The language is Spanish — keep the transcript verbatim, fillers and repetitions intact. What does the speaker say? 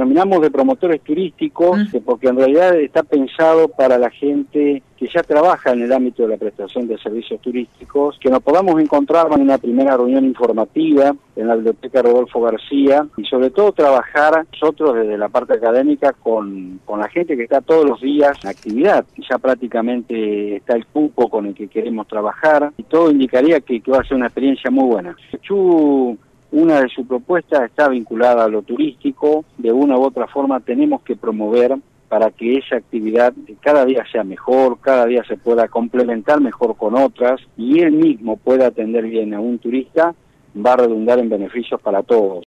denominamos de promotores turísticos, Mm. porque en realidad está pensado para la gente que ya trabaja en el ámbito de la prestación de servicios turísticos, que nos podamos encontrar en una primera reunión informativa en la Biblioteca Rodolfo García y sobre todo trabajar nosotros desde la parte académica con, con la gente que está todos los días en actividad. Ya prácticamente está el cupo con el que queremos trabajar y todo indicaría que, que va a ser una experiencia muy buena. Chu, una de sus propuestas está vinculada a lo turístico, de una u otra forma tenemos que promover para que esa actividad cada día sea mejor, cada día se pueda complementar mejor con otras y él mismo pueda atender bien a un turista, va a redundar en beneficios para todos.